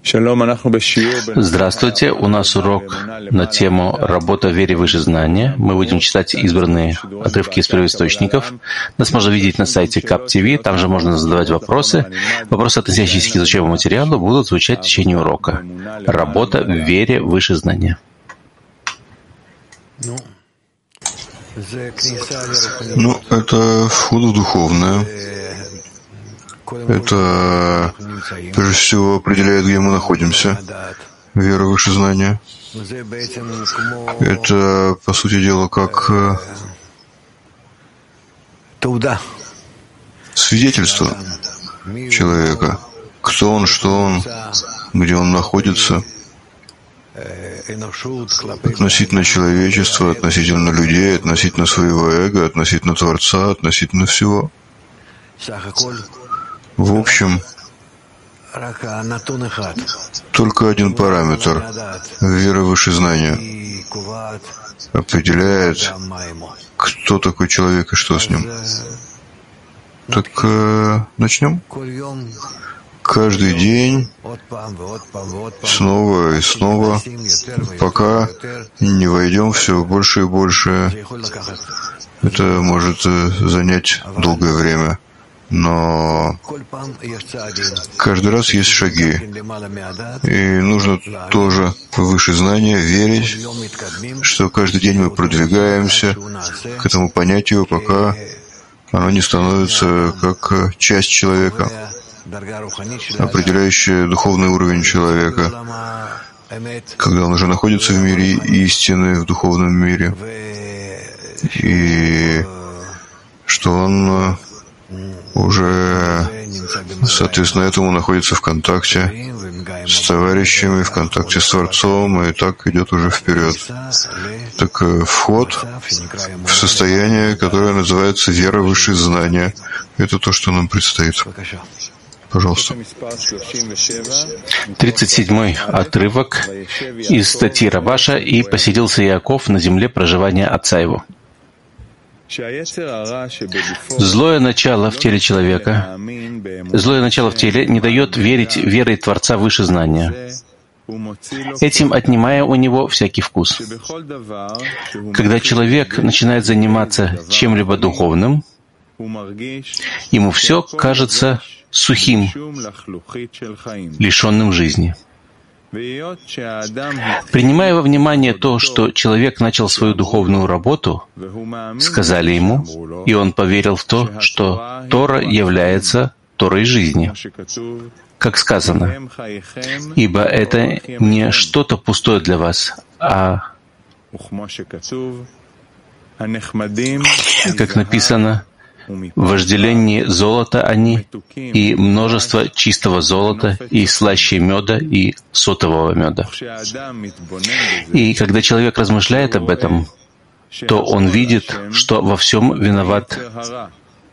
Здравствуйте, у нас урок на тему «Работа в вере выше знания». Мы будем читать избранные отрывки из первоисточников. Нас можно видеть на сайте КАП-ТВ, там же можно задавать вопросы. Вопросы, относящиеся к изучаемому материалу, будут звучать в течение урока. Работа в вере выше знания. Это вход в духовное. Это, прежде всего, определяет, где мы находимся. Вера выше знания. Это, по сути дела, как свидетельство человека. Кто он, что он, где он находится. Относительно человечества, относительно людей, относительно своего эго, относительно Творца, относительно всего. В общем, только один параметр — вера выше знания — определяет, кто такой человек и что с ним. Так начнем. Каждый день, снова и снова, пока не войдем все больше и больше. Это может занять долгое время. Но каждый раз есть шаги. И нужно тоже выше знания верить, что каждый день мы продвигаемся к этому понятию, пока оно не становится как часть человека, определяющая духовный уровень человека, когда он уже находится в мире истины, в духовном мире, и что он уже, соответственно, этому находится в контакте с товарищами, в контакте с Творцом, и так идет уже вперед. Так вход в состояние, которое называется вера выше знания, это то, что нам предстоит. Пожалуйста. 37-й отрывок из статьи Рабаша «И поселился Иаков на земле проживания отца его». Злое начало в теле человека, злое начало в теле не дает верить верой Творца выше знания, этим отнимая у него всякий вкус. Когда человек начинает заниматься чем-либо духовным, ему все кажется сухим, лишенным жизни. Принимая во внимание то, что человек начал свою духовную работу, сказали ему, и он поверил в то, что Тора является Торой жизни. Как сказано, ибо это не что-то пустое для вас, а, как написано, вожделение золота они, и множество чистого золота, и слаще меда, и сотового меда. И когда человек размышляет об этом, то он видит, что во всем виновато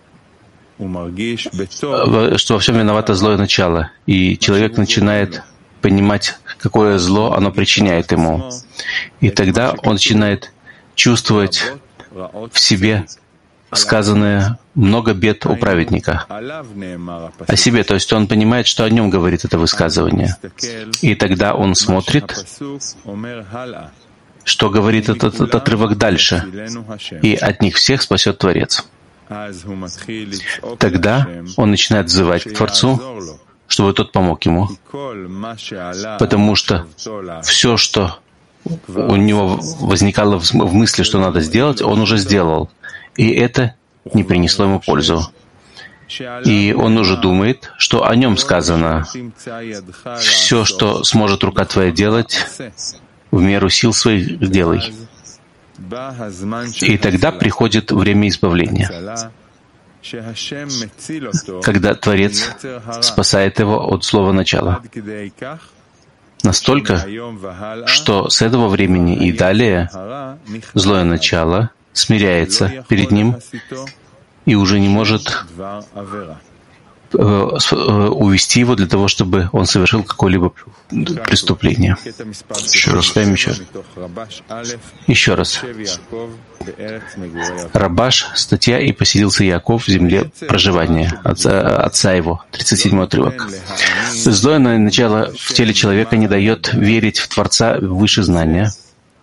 злое начало, и человек начинает понимать, какое зло оно причиняет ему. И тогда он начинает чувствовать в себе сказанное много бед у праведника о себе, то есть он понимает, что о нем говорит это высказывание. И тогда он смотрит, что говорит этот отрывок дальше, и от них всех спасет Творец. Тогда он начинает взывать к Творцу, чтобы тот помог ему, потому что все, что у него возникало в мысли, что надо сделать, он уже сделал. И это не принесло ему пользу. И он уже думает, что о нем сказано: «Все, что сможет рука твоя делать, в меру сил своих делай». И тогда приходит время избавления, когда Творец спасает его от злого начала. Настолько, что с этого времени и далее злое начало смиряется перед ним и уже не может увести его для того, чтобы он совершил какое-либо преступление. Еще раз. Еще раз. Рабаш, статья «И поселился Яков в земле проживания» отца его, 37-й отрывок. Злое начало в теле человека не дает верить в Творца выше знания.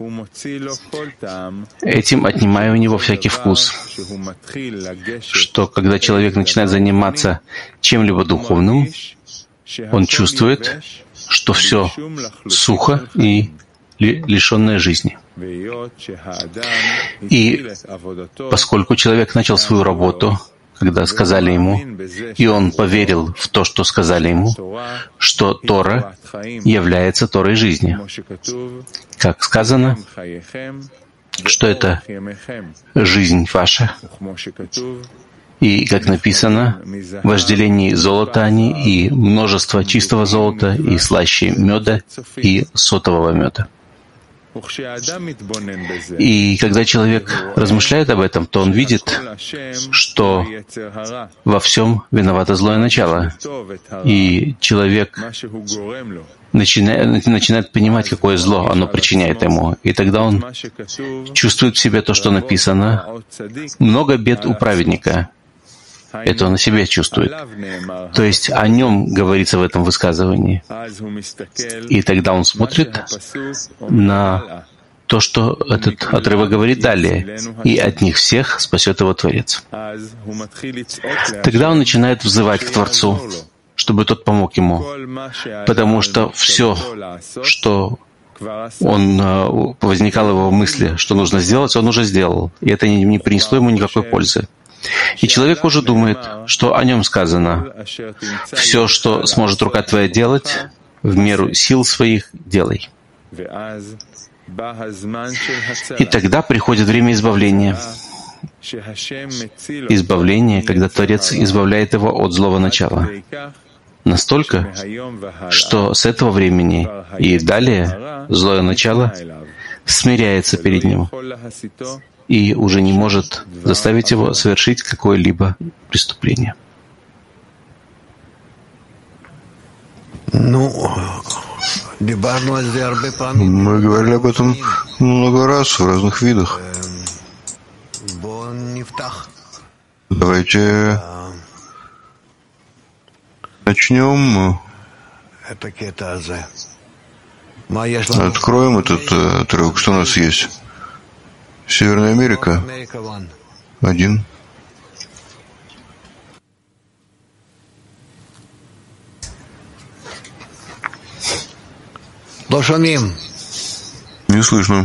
Этим отнимая у него всякий вкус, что когда человек начинает заниматься чем-либо духовным, он чувствует, что все сухо и лишенное жизни. И поскольку человек начал свою работу, когда сказали ему, и он поверил в то, что сказали ему, что Тора является Торой жизни. Как сказано, что это жизнь ваша, и, как написано, в вожделении золота они, и множество чистого золота, и слаще меда, и сотового меда. И когда человек размышляет об этом, то он видит, что во всем виновато злое начало. И человек начинает понимать, какое зло оно причиняет ему. И тогда он чувствует в себе то, что написано. Много бед у праведника. Это он о себе чувствует. То есть о нем говорится в этом высказывании. И тогда он смотрит на то, что этот отрывок говорит далее, и от них всех спасет его Творец. Тогда он начинает взывать к Творцу, чтобы тот помог ему, потому что все, что возникало в его мысли, что нужно сделать, он уже сделал, и это не принесло ему никакой пользы. И человек уже думает, что о нем сказано. Все, что сможет рука твоя делать, в меру сил своих делай. И тогда приходит время избавления. Избавление, когда Творец избавляет его от злого начала. Настолько, что с этого времени и далее злое начало смиряется перед ним и уже не может заставить его совершить какое-либо преступление. Мы говорили об этом много раз в разных видах. Давайте начнем. Откроем этот отрывок. Что у нас есть? Северная Америка. 1. Не слышно.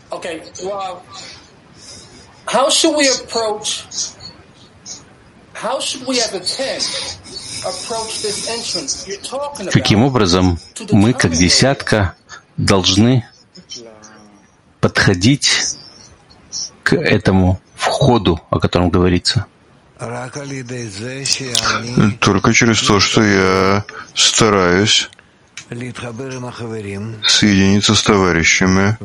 Каким образом мы, как десятка, должны подходить к этому входу, о котором говорится? Только через то, что я стараюсь соединиться с товарищами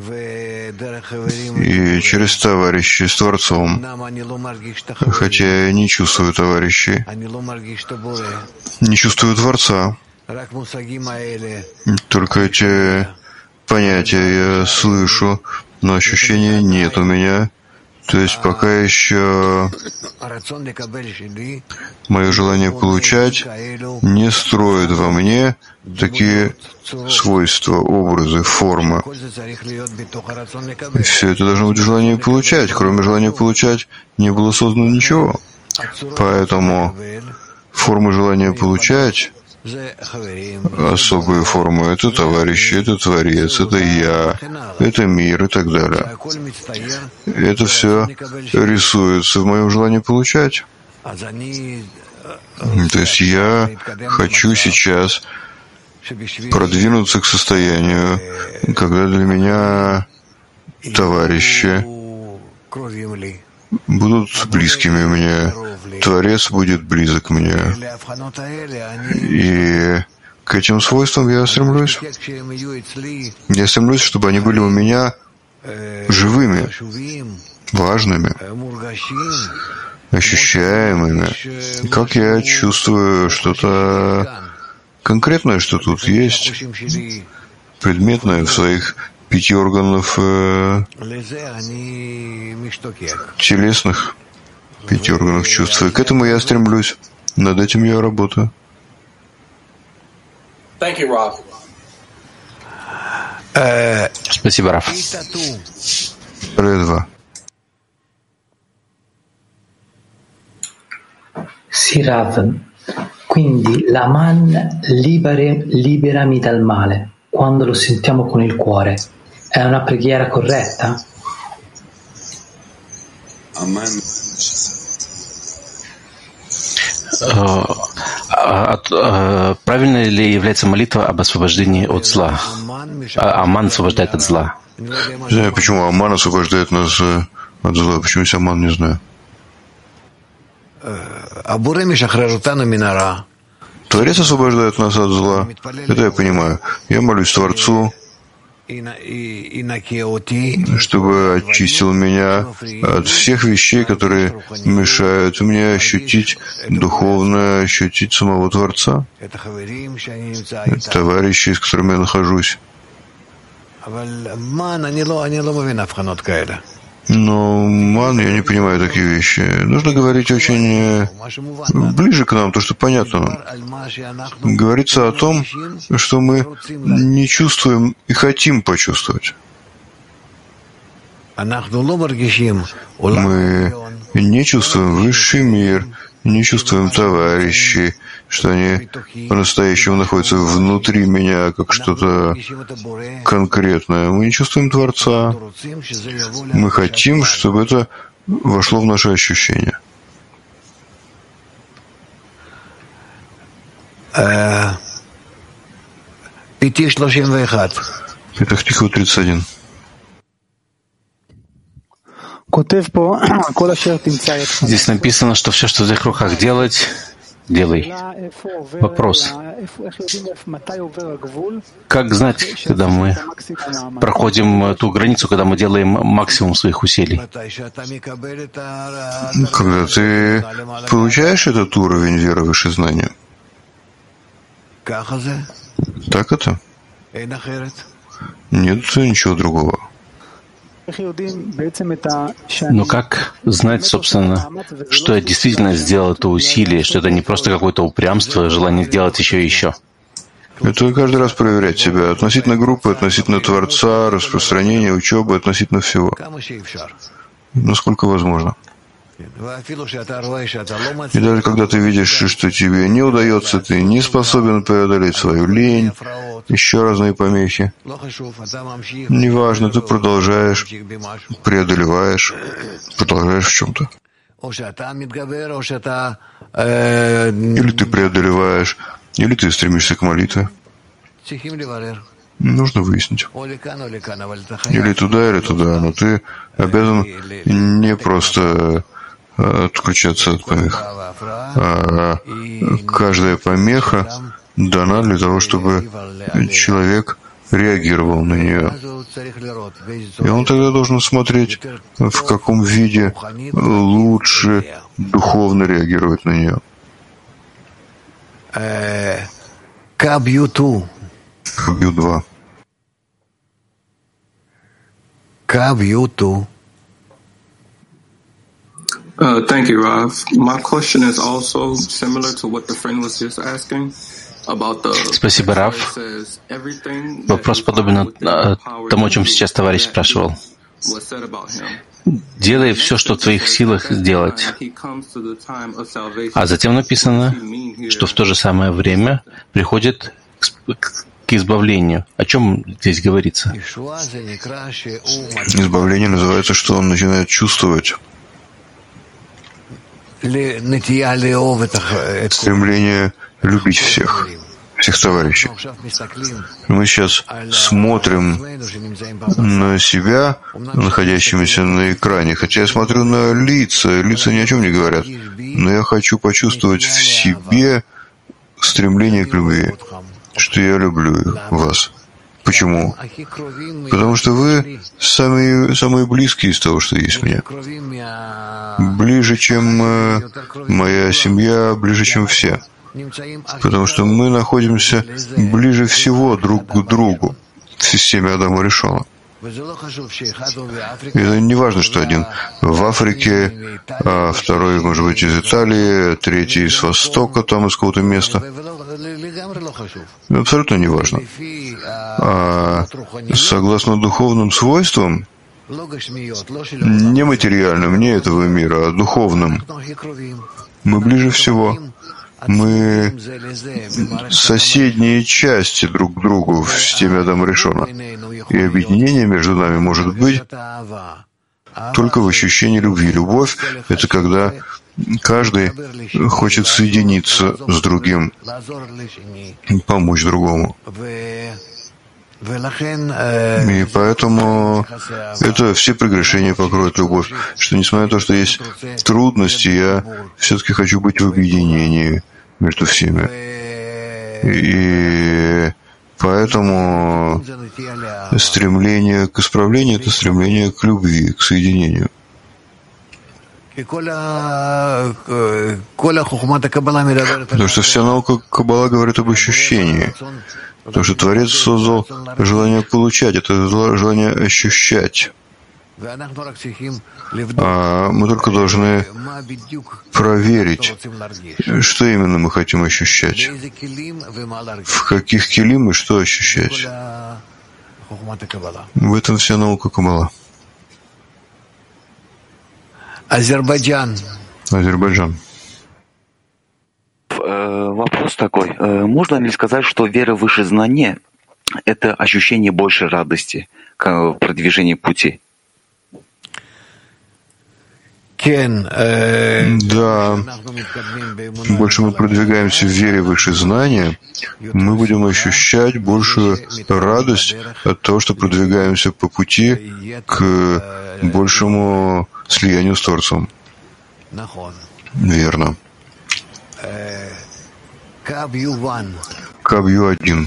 и через товарищей с Творцом. Хотя я не чувствую товарищей, не чувствую Творца. Только эти понятия я слышу, но ощущения нет у меня. То есть пока еще мое желание получать не строит во мне такие свойства, образы, формы. И все это должно быть желание получать. Кроме желания получать не было создано ничего. Поэтому формы желания получать, особые формы, это товарищи, это Творец, это я, это мир и так далее. Это все рисуется в моем желании получать. То есть я хочу сейчас продвинуться к состоянию, когда для меня товарищи будут близкими мне, Творец будет близок мне. И к этим свойствам я стремлюсь. Я стремлюсь, чтобы они были у меня живыми, важными, ощущаемыми, как я чувствую что-то конкретное, что тут есть, предметное в своих 5 органов телесных, 5 органов чувств. И к этому я стремлюсь. Над этим я работаю. Спасибо, Раф. Редва. Sì, Rav. Quindi la man liberami dal male quando lo sentiamo con il cuore. È una preghiera corretta? Правильно ли является молитва об освобождении от зла? Аман освобождает от зла. Не знаю, почему Аман освобождает нас от зла. Почему есть Аман, не знаю. Творец освобождает нас от зла. Это я понимаю. Я молюсь Творцу, чтобы очистил меня от всех вещей, которые мешают мне ощутить духовно, ощутить самого Творца, товарищей, с которыми я нахожусь. Но ман, я не понимаю такие вещи. Нужно говорить очень ближе к нам, то, что понятно нам. Говорится о том, что мы не чувствуем и хотим почувствовать. Мы не чувствуем высший мир, не чувствуем товарищей, что они по-настоящему находятся внутри меня, как что-то конкретное. Мы не чувствуем Творца. Мы хотим, чтобы это вошло в наши ощущения. Петах Тиква 31. Здесь написано, что все, что в твоих руках делать, делай. Вопрос. Как знать, когда мы проходим ту границу, когда мы делаем максимум своих усилий? Когда ты получаешь этот уровень веры выше знания. Так это? Нет ничего другого. Но как знать, собственно, что я действительно сделал это усилие, что это не просто какое-то упрямство, желание сделать еще и еще? Это каждый раз проверять себя относительно группы, относительно Творца, распространения, учебы, относительно всего. Насколько возможно. И даже когда ты видишь, что тебе не удается, ты не способен преодолеть свою лень, еще разные помехи. Неважно, ты продолжаешь, преодолеваешь, продолжаешь в чем-то. Или ты преодолеваешь, или ты стремишься к молитве. Нужно выяснить. Или туда, но ты обязан не просто отключаться от помех. А каждая помеха дана для того, чтобы человек реагировал на нее. И он тогда должен смотреть, в каком виде лучше духовно реагировать на нее. Кабью 2. Кабью. Thank you, Rav. My question is also similar to what the friend was just asking about the. Спасибо, Раф. Вопрос подобен тому, о чем сейчас товарищ спрашивал. Делай все, что в твоих силах сделать. А затем написано, что в то же самое время приходит к избавлению. О чем здесь говорится? Избавление называется, что он начинает чувствовать. Стремление любить всех товарищей. Мы сейчас смотрим на себя, находящимися на экране, хотя я смотрю на лица. Лица ни о чем не говорят. Но я хочу почувствовать в себе стремление к любви, что я люблю вас, Почему? Потому что вы самые близкие из того, что есть у меня. Ближе, чем моя семья, ближе, чем все. Потому что мы находимся ближе всего друг к другу в системе Адама Ришона. И это не важно, что один в Африке, а второй, может быть, из Италии, третий из Востока, там из какого-то места. Абсолютно не важно. А согласно духовным свойствам, не материальным, не этого мира, а духовным, мы ближе всего. Мы соседние части друг к другу в системе Адама Ришона. И объединение между нами может быть только в ощущении любви. Любовь — это когда каждый хочет соединиться с другим, помочь другому. И поэтому это все прегрешения покроет любовь. Что несмотря на то, что есть трудности, я все-таки хочу быть в объединении между всеми. И поэтому стремление к исправлению — это стремление к любви, к соединению. Потому что вся наука Каббала говорит об ощущении. Потому что Творец создал желание получать, это желание ощущать. А мы только должны проверить, что именно мы хотим ощущать, в каких келим и что ощущать. В этом вся наука Каббала. Азербайджан. Вопрос такой. Можно ли сказать, что вера выше знания — это ощущение большей радости в продвижении пути? Да. Больше мы продвигаемся в вере выше знания, мы будем ощущать большую радость от того, что продвигаемся по пути к большему слиянию с Творцом. Верно. Кабью-1.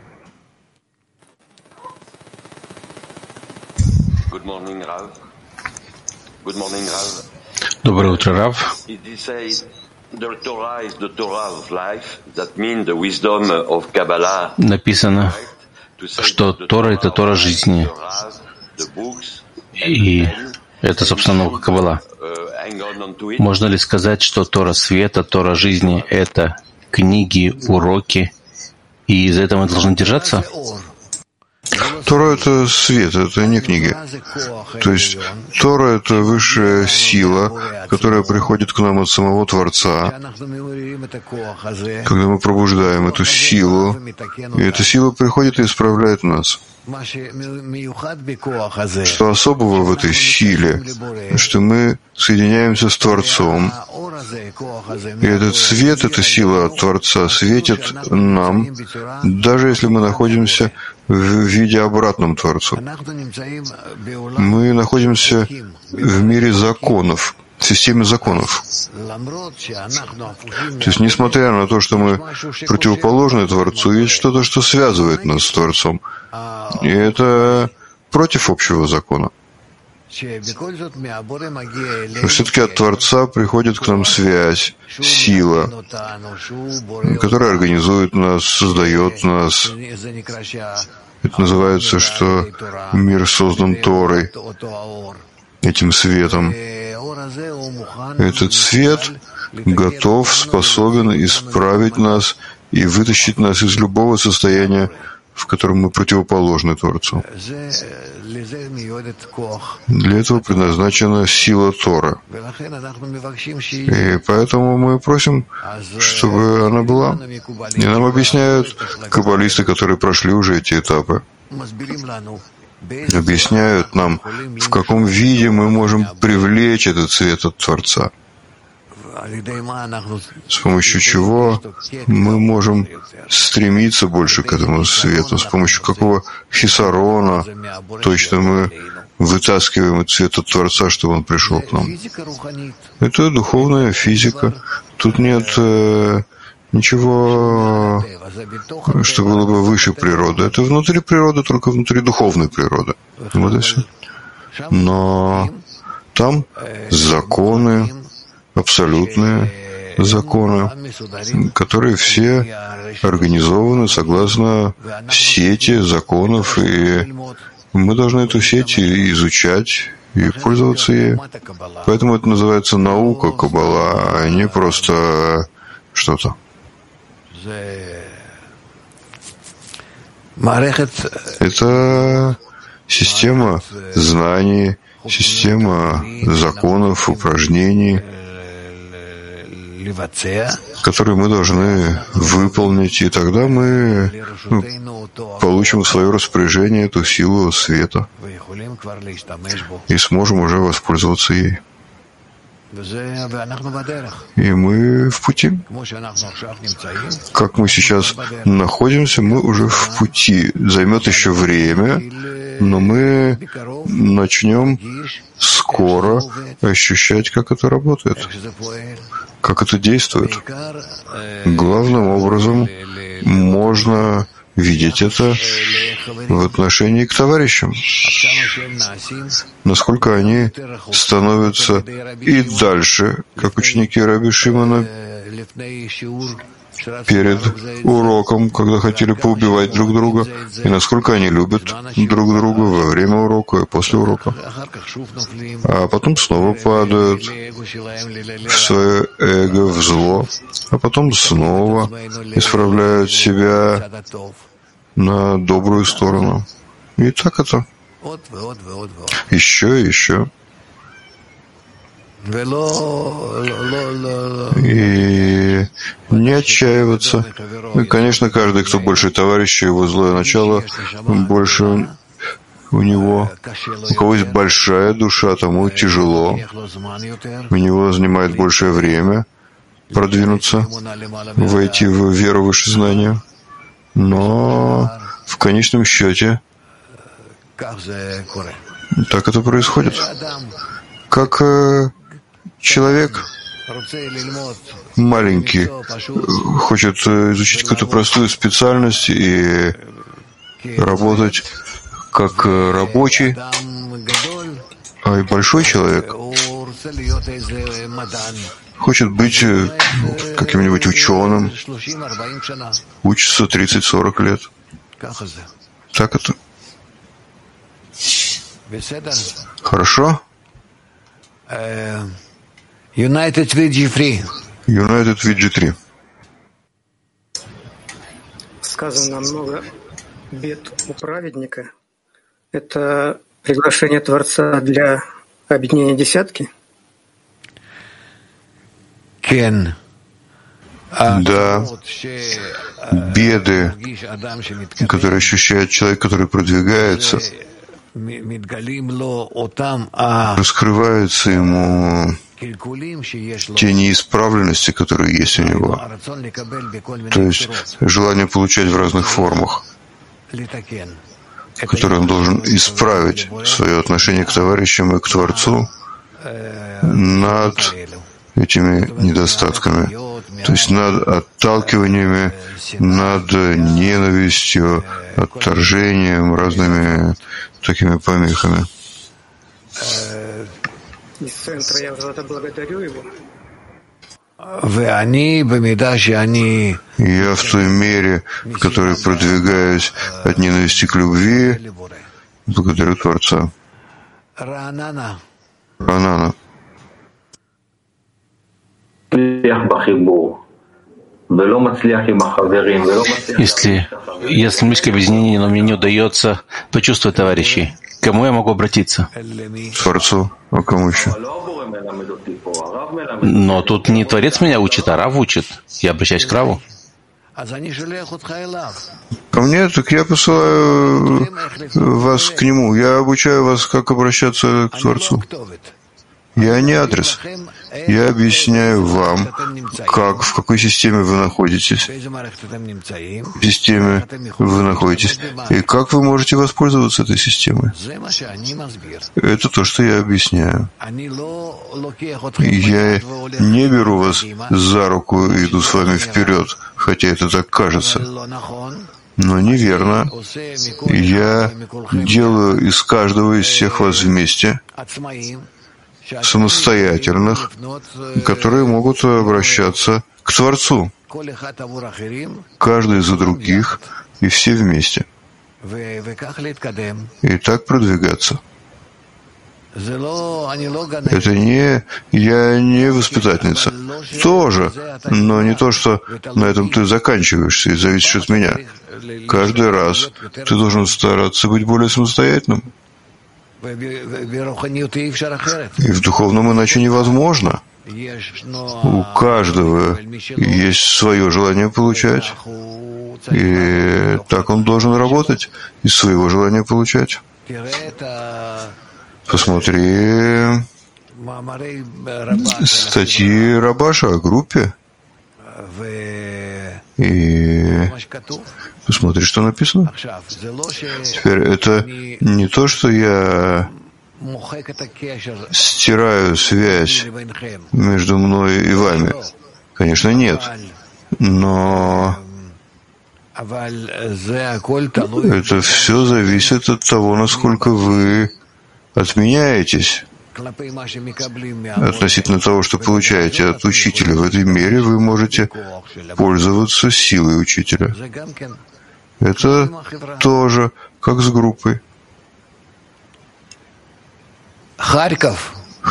Доброе утро, Рав. Написано, что Тора — это Тора жизни. И это, собственно, наука Каббала. Можно ли сказать, что Тора света, Тора жизни — это книги, уроки, и из этого мы должны держаться? Тора — это свет, это не книги. То есть Тора — это высшая сила, которая приходит к нам от самого Творца. Когда мы пробуждаем эту силу, и эта сила приходит и исправляет нас. Что особого в этой силе, что мы соединяемся с Творцом, и этот свет, эта сила от Творца светит нам, даже если мы находимся в виде обратном Творцу. Мы находимся в мире законов, в системе законов. То есть, несмотря на то, что мы противоположны Творцу, есть что-то, что связывает нас с Творцом. И это против общего закона. Но все-таки от Творца приходит к нам связь, сила, которая организует нас, создает нас. Это называется, что мир создан Торой, этим светом. Этот свет готов, способен исправить нас и вытащить нас из любого состояния, в котором мы противоположны Творцу. Для этого предназначена сила Тора. И поэтому мы просим, чтобы она была. И нам объясняют каббалисты, которые прошли уже эти этапы. Объясняют нам, в каком виде мы можем привлечь этот свет от Творца. С помощью чего мы можем стремиться больше к этому свету, с помощью какого хисарона точно мы вытаскиваем этот свет от Творца, чтобы он пришел к нам. Это духовная физика. Тут нет ничего, что было бы выше природы. Это внутри природы, только внутри духовной природы. Вот и все. Но там законы, абсолютные законы, которые все организованы согласно сети законов, и мы должны эту сеть изучать и пользоваться ею. Поэтому это называется наука Каббала, а не просто что-то. Это система знаний, система законов, упражнений, которые мы должны выполнить, и тогда мы получим в свое распоряжение эту силу света и сможем уже воспользоваться ей. И мы в пути. Как мы сейчас находимся, мы уже в пути. Займет еще время, но мы начнем скоро ощущать, как это работает, как это действует. Главным образом можно видеть это в отношении к товарищам, насколько они становятся и дальше, как ученики Раби Шимона перед уроком, когда хотели поубивать друг друга, и насколько они любят друг друга во время урока и после урока. А потом снова падают в свое эго, в зло, а потом снова исправляют себя на добрую сторону. И так это. Еще и еще. И не отчаиваться. И, конечно, каждый, кто больше товарища, его злое начало, больше у него. У кого есть большая душа, тому тяжело. У него занимает большее время продвинуться, войти в веру выше знания. Но в конечном счете так это происходит. Как человек маленький хочет изучить какую-то простую специальность и работать как рабочий, а и большой человек хочет быть каким-нибудь ученым, учится 30-40 лет. Так это. Хорошо? United VG3. United VG3. Сказано много бед у праведника. Это приглашение Творца для объединения десятки? Кен. Да, беды, которые ощущает человек, который продвигается, раскрываются ему те неисправленности, которые есть у него, то есть желание получать в разных формах, которые он должен исправить свое отношение к товарищам и к Творцу над этими недостатками, то есть над отталкиваниями, над ненавистью, отторжением, разными такими помехами. Из центра я за это благодарю его. Я в той мере, в которой продвигаюсь от ненависти к любви, благодарю Творца. Ранана. Если я стремлюсь к объединению, но мне не удается почувствовать товарищей, к кому я могу обратиться? Творцу, а кому еще? Но тут не Творец меня учит, а Рав учит. Я обращаюсь к Раву. Ко мне, так я посылаю вас к нему. Я обучаю вас, как обращаться к Творцу. Я не адрес. Я объясняю вам, в какой системе вы находитесь, в системе вы находитесь, и как вы можете воспользоваться этой системой. Это то, что я объясняю. Я не беру вас за руку и иду с вами вперед, хотя это так кажется. Но неверно. Я делаю из каждого из всех вас вместе самостоятельных, которые могут обращаться к Творцу. Каждый за других и все вместе. И так продвигаться. Это я не воспитательница. Тоже, но не то, что на этом ты заканчиваешься и зависишь от меня. Каждый раз ты должен стараться быть более самостоятельным. И в духовном иначе невозможно. У каждого есть свое желание получать. И так он должен работать, из своего желания получать. Посмотри статьи Рабаша о группе. И посмотри, что написано. Теперь это не то, что я стираю связь между мной и вами. Конечно, нет. Но это все зависит от того, насколько вы отменяетесь относительно того, что получаете от учителя. В этой мере вы можете пользоваться силой учителя. Это тоже как с группой. Харьков.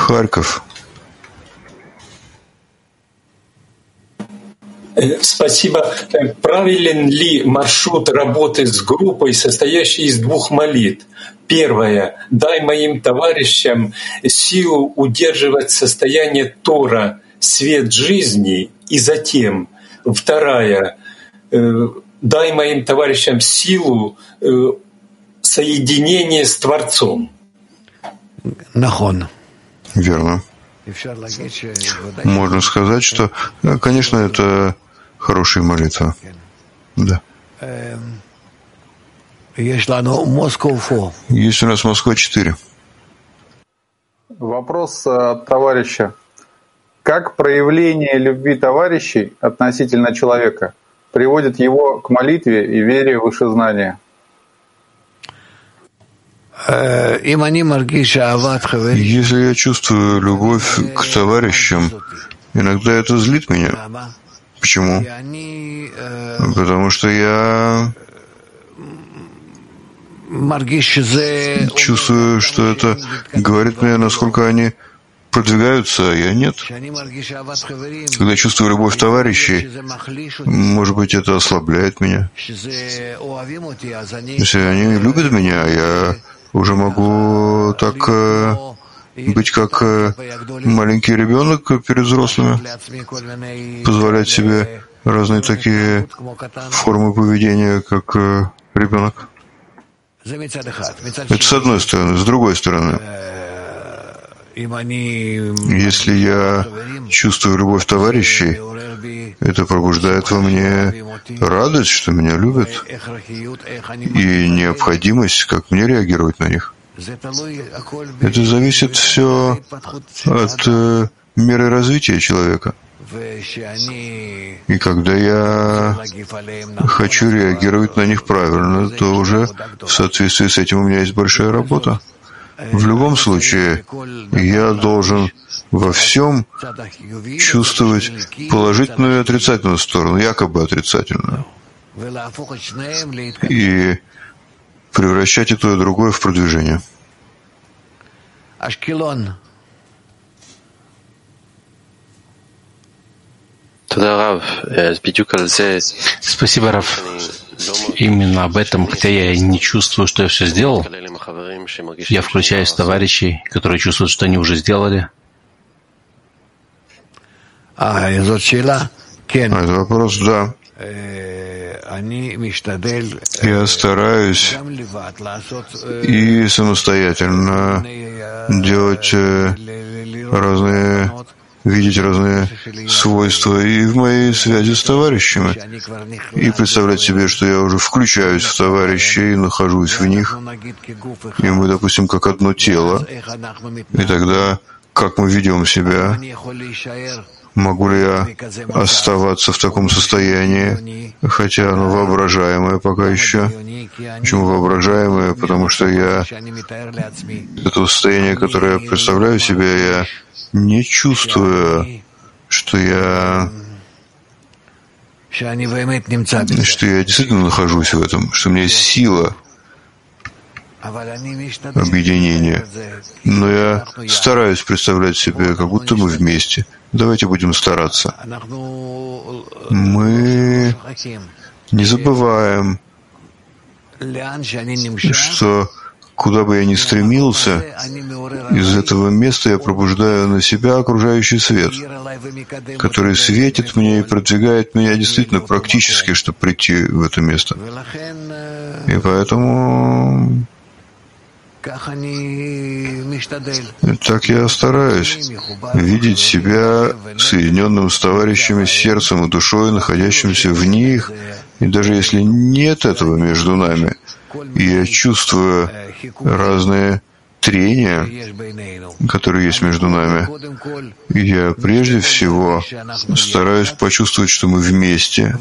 Спасибо. Правилен ли маршрут работы с группой, состоящей из двух молитв? Первое. Дай моим товарищам силу удерживать состояние Тора, свет жизни. И затем, вторая. Дай моим товарищам силу соединения с Творцом. Верно. Можно сказать, что, конечно, это хорошая молитва. Да. Есть у нас Москва-4. Вопрос от товарища. Как проявление любви товарищей относительно человека приводит его к молитве и вере в вышезнание? Если я чувствую любовь к товарищам, иногда это злит меня. Почему? Потому что я чувствую, что это говорит мне, насколько они продвигаются, а я нет. Когда я чувствую любовь товарищей, может быть, это ослабляет меня. Если они любят меня, я уже могу так быть как маленький ребенок перед взрослыми, позволять себе разные такие формы поведения, как ребенок. Это с одной стороны. С другой стороны, если я чувствую любовь товарищей, это пробуждает во мне радость, что меня любят, и необходимость, как мне реагировать на них. Это зависит все от меры развития человека. И когда я хочу реагировать на них правильно, то уже в соответствии с этим у меня есть большая работа. В любом случае, я должен во всем чувствовать положительную и отрицательную сторону, якобы отрицательную, и превращать и то, и другое в продвижение. Спасибо, Рав. Именно об этом, хотя я не чувствую, что я все сделал, я включаюсь в товарищей, которые чувствуют, что они уже сделали. Это вопрос, да. Я стараюсь и самостоятельно делать видеть разные свойства и в моей связи с товарищами, и представлять себе, что я уже включаюсь в товарищей и нахожусь в них, и мы, допустим, как одно тело, и тогда как мы ведем себя, могу ли я оставаться в таком состоянии, хотя оно воображаемое пока еще. Почему воображаемое? Потому что это состояние, которое я представляю себе, я не чувствую, что я действительно нахожусь в этом, что у меня есть сила объединения. Но я стараюсь представлять себе, как будто мы вместе. Давайте будем стараться. Мы не забываем, что куда бы я ни стремился, из этого места я пробуждаю на себя окружающий свет, который светит мне и продвигает меня действительно практически, чтобы прийти в это место. И поэтому так я стараюсь видеть себя соединенным с товарищами сердцем и душой, находящимся в них, и даже если нет этого между нами, и я чувствую разные трения, которые есть между нами, я прежде всего стараюсь почувствовать, что мы вместе,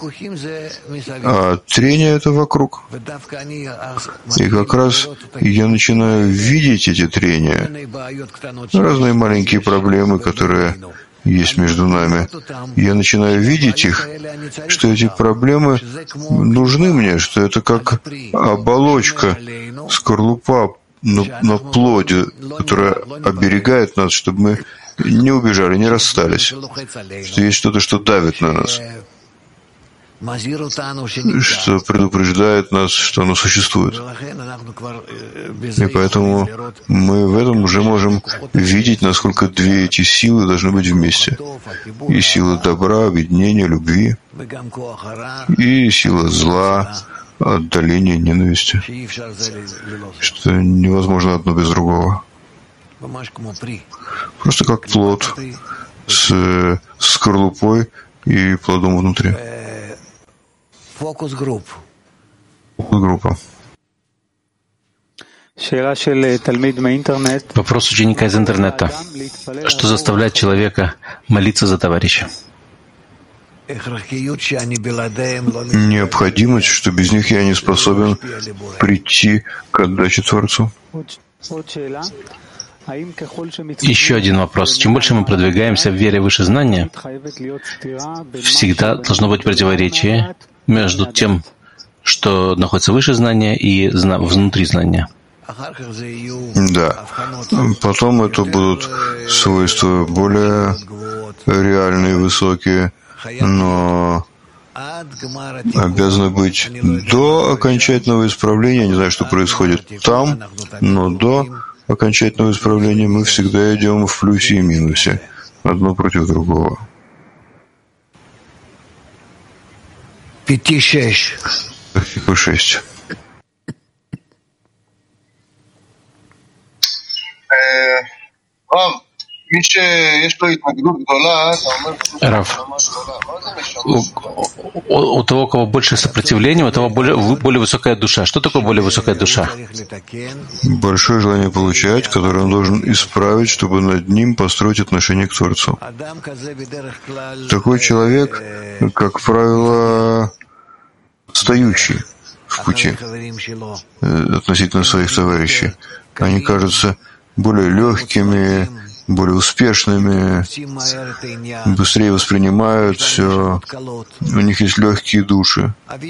а трение — это вокруг. И как раз я начинаю видеть эти трения, разные маленькие проблемы, которые есть между нами. Я начинаю видеть их, что эти проблемы нужны мне, что это как оболочка, скорлупа на плоде, которая оберегает нас, чтобы мы не убежали, не расстались, что есть что-то, что давит на нас, что предупреждает нас, что оно существует. И поэтому мы в этом уже можем видеть, насколько две эти силы должны быть вместе. И сила добра, объединения, любви, и сила зла, отдаления, ненависти. Что невозможно одно без другого. Просто как плод с скорлупой и плодом внутри. Фокус-группа. Вопрос ученика из интернета. Что заставляет человека молиться за товарища? Необходимость, что без них я не способен прийти к отдаче Творцу. Еще один вопрос. Чем больше мы продвигаемся в вере выше знания, всегда должно быть противоречие между тем, что находится выше знания, и внутри знания. Да. Потом это будут свойства более реальные, высокие, но обязаны быть до окончательного исправления. Я не знаю, что происходит там, но до окончательного исправления мы всегда идем в плюсе и минусе, одно против другого. 5-6. Рав, у того, у кого больше сопротивления, у того более высокая душа. Что такое более высокая душа? Большое желание получать, которое он должен исправить, чтобы над ним построить отношение к Творцу. Такой человек, как правило, стоящий в пути относительно своих товарищей. Они кажутся более легкими, более успешными, быстрее воспринимают все. У них есть легкие души.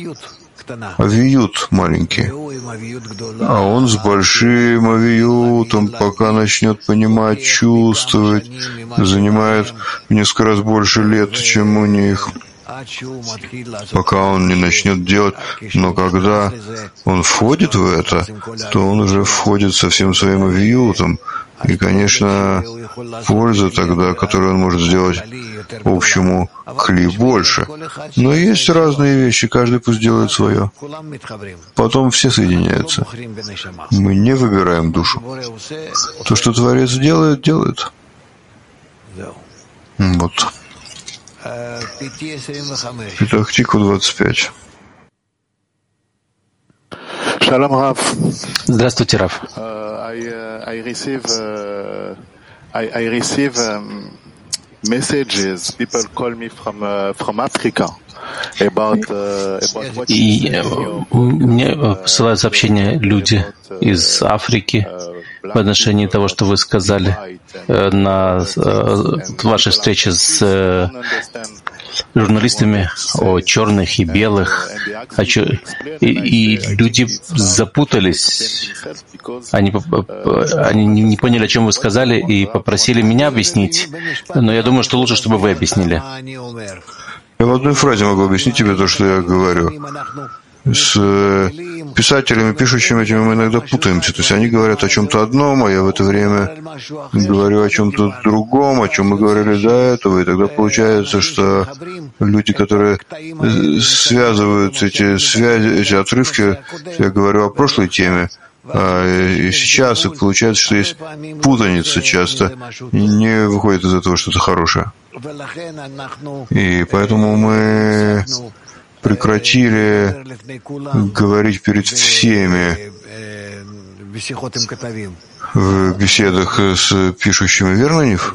Авиют маленький. А он с большим авиютом, пока начнет понимать, чувствовать, занимает в несколько раз больше лет, чем у них, пока он не начнет делать. Но когда он входит в это, то он уже входит со всем своим авиютом. И, конечно, польза тогда, которую он может сделать общему кли, больше. Но есть разные вещи, каждый пусть делает свое. Потом все соединяются. Мы не выбираем душу. То, что Творец делает, делает. Вот. Итак, Тику 25. Здравствуйте, Рав. I receive messages. People call me from Africa. И мне посылают сообщения люди из Африки в отношении того, что вы сказали на вашей встрече с журналистами о черных и белых. И люди запутались. Они не поняли, о чем вы сказали, и попросили меня объяснить. Но я думаю, что лучше, чтобы вы объяснили. Я в одной фразе могу объяснить тебе то, что я говорю. С писателями, пишущими этими, мы иногда путаемся. То есть они говорят о чем-то одном, а я в это время говорю о чем-то другом, о чем мы говорили до этого. И тогда получается, что люди, которые связывают эти связи, эти отрывки, я говорю о прошлой теме, и сейчас, и получается, что есть путаница часто, и не выходит из этого что-то хорошее. И поэтому мы прекратили говорить перед всеми в беседах с пишущими, верно, Нив?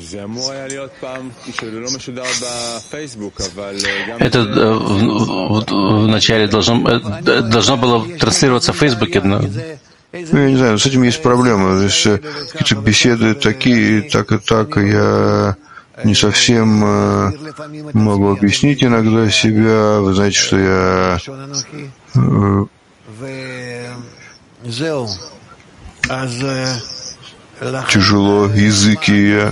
Это вначале должно было транслироваться в Фейсбуке, но... Я не знаю, с этим есть проблема. То есть какие-то беседы такие, так и так, и я не совсем могу объяснить иногда себя. Вы знаете, что я тяжело языки,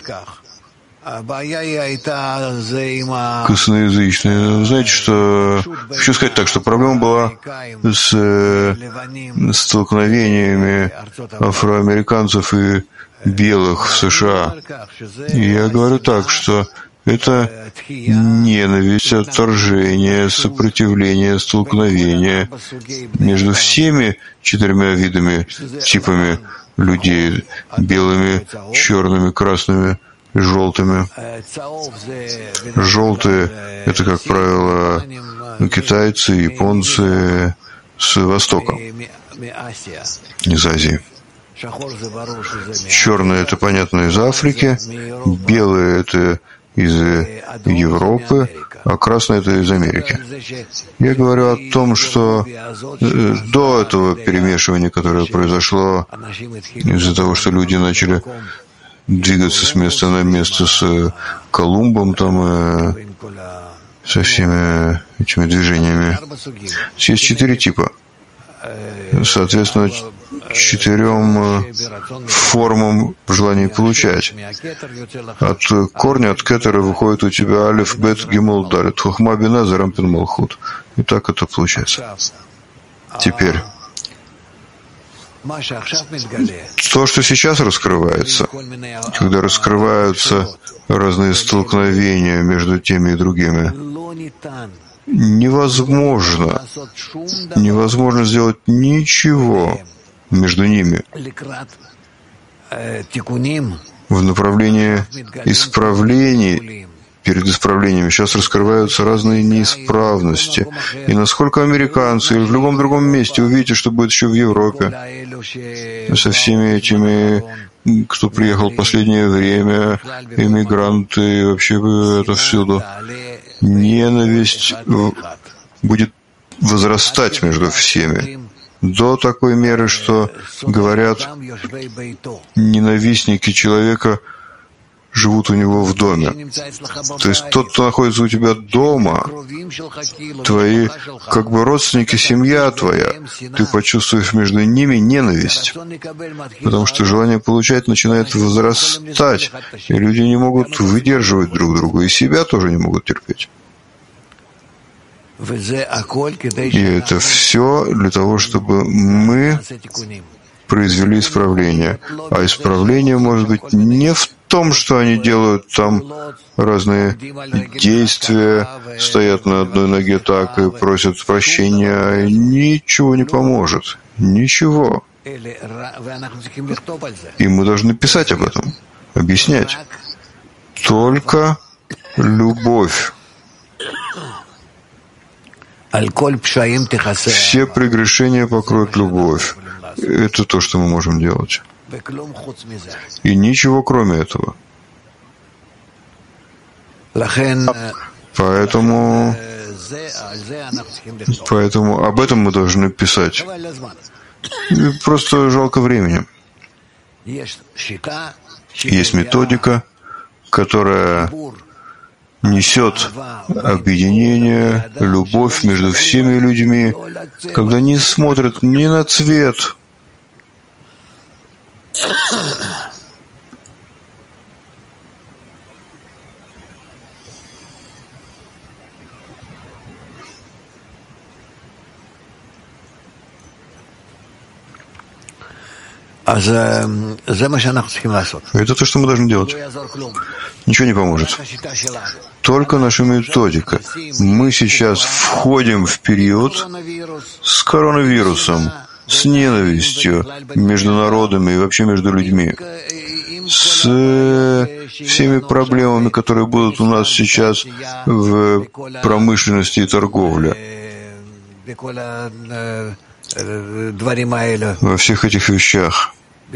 косноязычные. Знаете, что... Хочу сказать так, что проблема была с столкновениями афроамериканцев и белых в США. И я говорю так, что это ненависть, отторжение, сопротивление, столкновение между всеми четырьмя видами, типами людей, белыми, черными, красными, желтыми. Желтые — это, как правило, китайцы, японцы с Востока, из Азии. Черные — это, понятно, из Африки, белые — это из Европы, а красные — это из Америки. Я говорю о том, что до этого перемешивания, которое произошло из-за того, что люди начали двигаться с места на место с Колумбом, там, со всеми этими движениями. Есть 4 типа. Соответственно, 4 формам желания получать. От корня, от кетера выходит у тебя алиф, бет, гимл, далит, хохма, бина, зарампин, малхут. И так это получается. Теперь. То, что сейчас раскрывается, когда раскрываются разные столкновения между теми и другими, невозможно сделать ничего между ними в направлении исправлений. Перед исправлениями сейчас раскрываются разные неисправности. И насколько американцы или в любом другом месте, увидите, что будет еще в Европе, со всеми этими, кто приехал в последнее время, иммигранты, вообще это всюду, ненависть будет возрастать между всеми до такой меры, что, говорят, ненавистники человека живут у него в доме. То есть тот, кто находится у тебя дома, твои как бы родственники, семья твоя, ты почувствуешь между ними ненависть, потому что желание получать начинает возрастать, и люди не могут выдерживать друг друга, и себя тоже не могут терпеть. И это все для того, чтобы мы произвели исправление. А исправление может быть не в том, что они делают там разные действия, стоят на одной ноге так и просят прощения. Ничего не поможет. Ничего. И мы должны писать об этом, объяснять. Только любовь. Все прегрешения покроет любовь. Это то, что мы можем делать. И ничего кроме этого. Поэтому об этом мы должны писать. Просто жалко времени. Есть методика, которая несет объединение, любовь между всеми людьми, когда не смотрят ни на цвет. Это то, что мы должны делать. Ничего не поможет. Только наша методика. Мы сейчас входим в период с коронавирусом, с ненавистью между народами и вообще между людьми, с всеми проблемами, которые будут у нас сейчас в промышленности и торговле. Во всех этих вещах.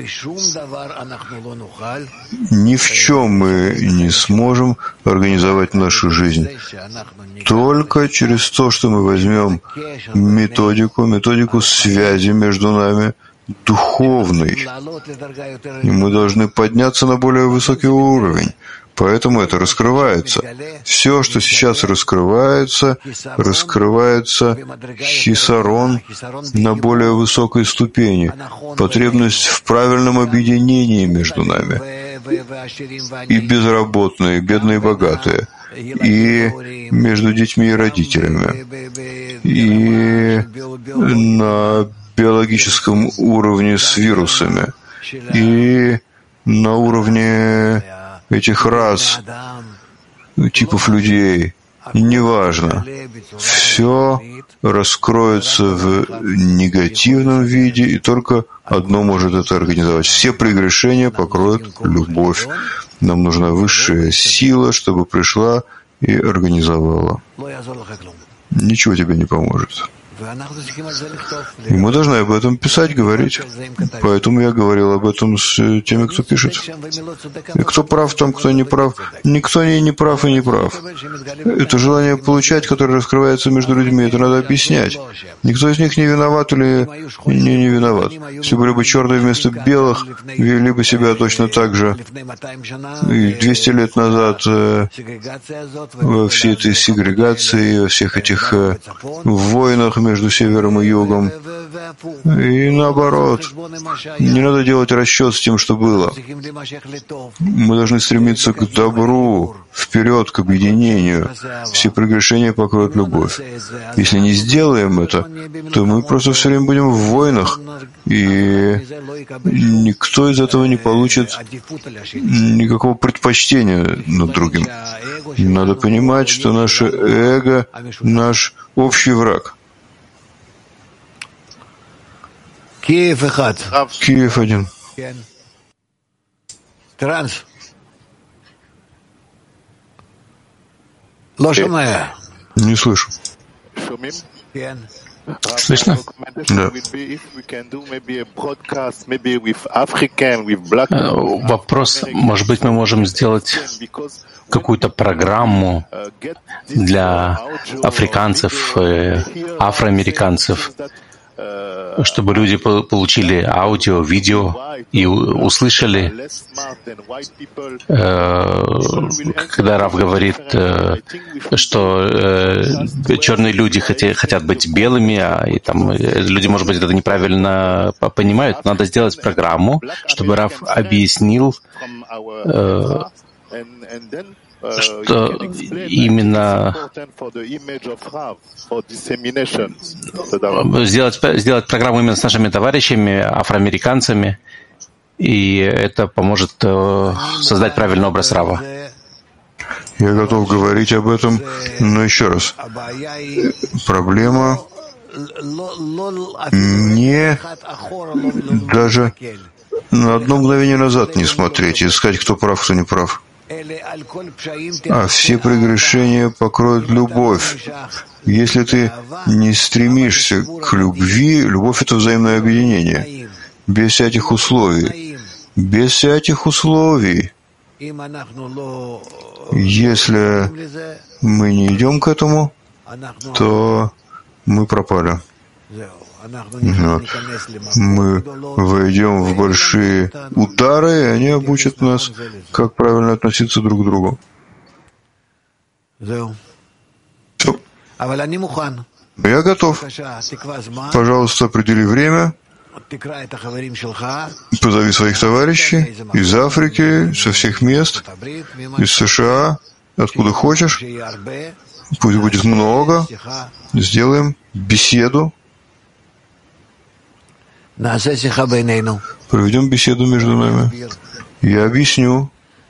Ни в чем мы не сможем организовать нашу жизнь. Только через то, что мы возьмем методику связи между нами, духовной. И мы должны подняться на более высокий уровень. Поэтому это раскрывается. Все, что сейчас раскрывается хисарон на более высокой ступени, потребность в правильном объединении между нами. И безработные, и бедные, и богатые, и между детьми и родителями, и на биологическом уровне с вирусами, и на уровне этих рас, типов людей, неважно. Все раскроется в негативном виде, и только одно может это организовать. Все прегрешения покроет любовь. Нам нужна высшая сила, чтобы пришла и организовала. Ничего тебе не поможет. И мы должны об этом писать, говорить. Поэтому я говорил об этом с теми, кто пишет. И кто прав там, кто не прав. Никто не прав и не прав. Это желание получать, которое раскрывается между людьми, это надо объяснять. Никто из них не виноват или не виноват. Если были бы черные вместо белых, вели бы себя точно так же. И 200 лет назад во всей этой сегрегации, во всех этих войнах между севером и югом. И наоборот. Не надо делать расчет с тем, что было. Мы должны стремиться к добру, вперед, к объединению. Все прегрешения покроют любовь. Если не сделаем это, то мы просто все время будем в войнах, и никто из этого не получит никакого предпочтения над другим. Надо понимать, что наше эго — наш общий враг. Киев один. Транс. Не слышу. Слышно? Да. Вопрос, может быть, мы можем сделать какую-то программу для африканцев, афроамериканцев, чтобы люди получили аудио, видео и услышали, когда Рав говорит, что черные люди хотят быть белыми, и там люди, может быть, это неправильно понимают. Надо сделать программу, чтобы Рав объяснил, что именно сделать программу именно с нашими товарищами, афроамериканцами, и это поможет создать правильный образ Рава. Я готов говорить об этом, но еще раз. Проблема не даже на одно мгновение назад не смотреть и искать, кто прав, кто не прав. а все прегрешения покроет любовь. Если ты не стремишься к любви, любовь — это взаимное объединение, без всяких условий. Без всяких условий. Если мы не идем к этому, то мы пропали. Вот. Мы войдем в большие удары, и они обучат нас, как правильно относиться друг к другу. Все. Я готов. Пожалуйста, определи время. Позови своих товарищей из Африки, со всех мест, из США, откуда хочешь. Пусть будет много. Сделаем беседу. Проведем беседу между нами. Я объясню.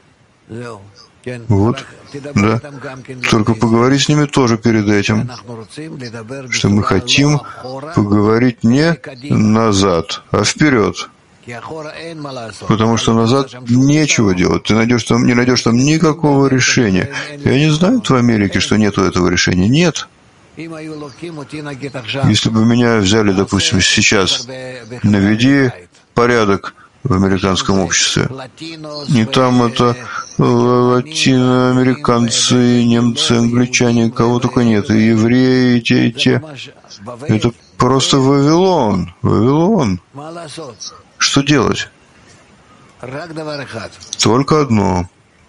Вот. Да. Только поговори с ними тоже перед этим, что мы хотим поговорить не назад, а вперед. Потому что назад нечего делать. Ты не найдешь там никакого решения. Я не знаю в Америке, что нету этого решения. Нет. Если бы меня взяли, допустим, сейчас, наведи порядок в американском обществе. И там это латиноамериканцы, немцы, англичане, кого только нет, и евреи, и те. Это просто Вавилон. Вавилон. Что делать? Только одно.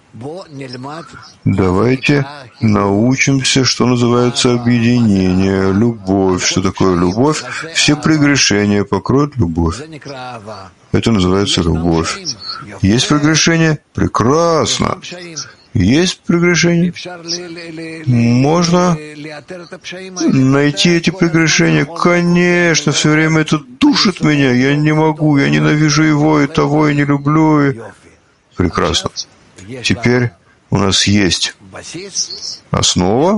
Давайте научимся, что называется объединение, любовь. Что такое любовь? Все прегрешения покроют любовь. Это называется любовь. Есть прегрешение? Прекрасно. Есть прегрешение? Можно найти эти прегрешения? Конечно, все время это душит меня. Я не могу, я ненавижу его, и того, и не люблю. Прекрасно. Теперь у нас есть основа,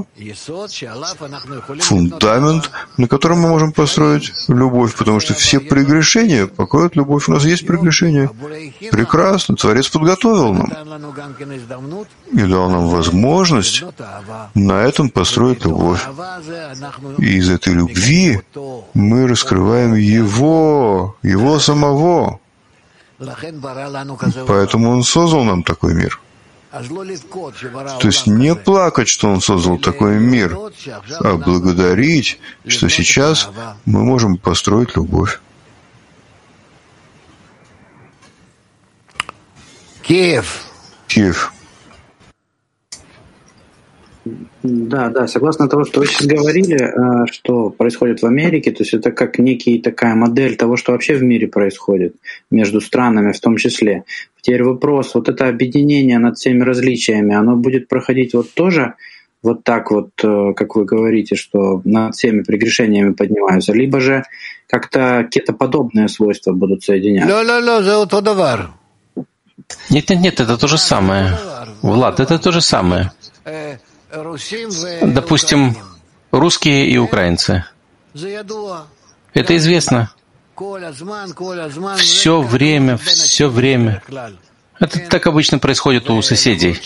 фундамент, на котором мы можем построить любовь, потому что все прегрешения покроют любовь. У нас есть прегрешения. Прекрасно. Творец подготовил нам и дал нам возможность на этом построить любовь. И из этой любви мы раскрываем Его самого. Поэтому Он создал нам такой мир. То есть не плакать, что Он создал такой мир, а благодарить, что сейчас мы можем построить любовь. Киев. Да, согласно тому, что вы сейчас говорили, что происходит в Америке, то есть это как некий такая модель того, что вообще в мире происходит, между странами в том числе. Теперь вопрос, вот это объединение над всеми различиями, оно будет проходить вот тоже вот так вот, как вы говорите, что над всеми прегрешениями поднимаются, либо же как-то какие-то подобные свойства будут соединяться? Нет, это то же самое. Влад, это то же самое. Допустим, русские и украинцы. Это известно. Все время. Это так обычно происходит у соседей.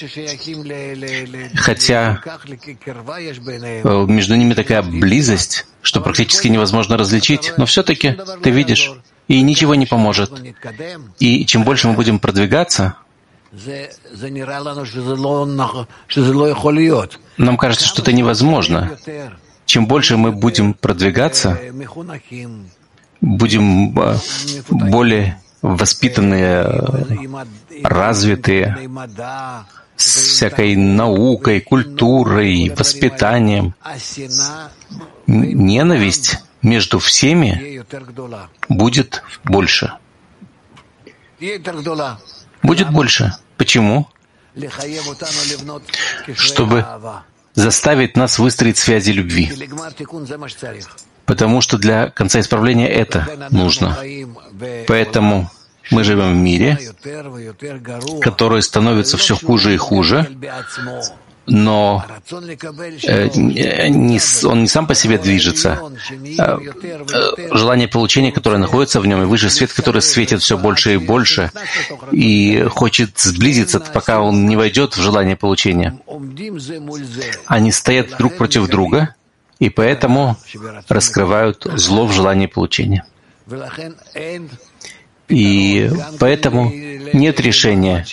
Хотя между ними такая близость, что практически невозможно различить, но все-таки ты видишь, и ничего не поможет. И чем больше мы будем продвигаться, нам кажется, что это невозможно. Чем больше мы будем продвигаться, будем более воспитанные, развитые, с всякой наукой, культурой, воспитанием. Ненависть между всеми будет больше. Будет больше. Почему? Чтобы заставить нас выстроить связи любви. Потому что для конца исправления это нужно. Поэтому мы живем в мире, который становится все хуже и хуже но он не сам по себе движется. Желание получения, которое находится в нем, и высший свет, который светит все больше и больше, и хочет сблизиться, пока он не войдет в желание получения. Они стоят друг против друга, и поэтому раскрывают зло в желании получения. И поэтому нет решения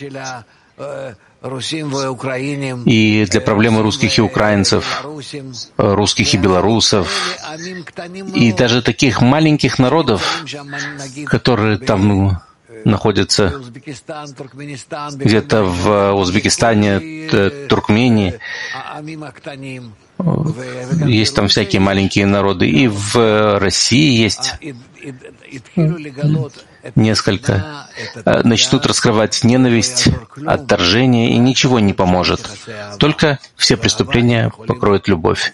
и для проблемы русских и украинцев, русских и белорусов, и даже таких маленьких народов, которые там находятся где-то в Узбекистане, Туркмении. Есть там всякие маленькие народы. И в России есть несколько. Начнут раскрывать ненависть, отторжение, и ничего не поможет. Только все преступления покроет любовь.